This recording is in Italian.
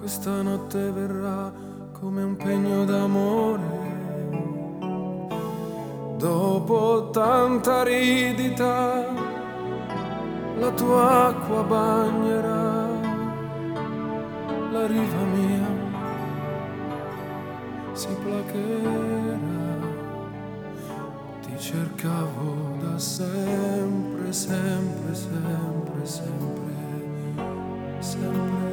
Questa notte verrà come un pegno d'amore. Dopo tanta aridità, la tua acqua bagnerà la riva mia, si placherà. Ti cercavo da sempre, sempre, sempre, sempre, sempre.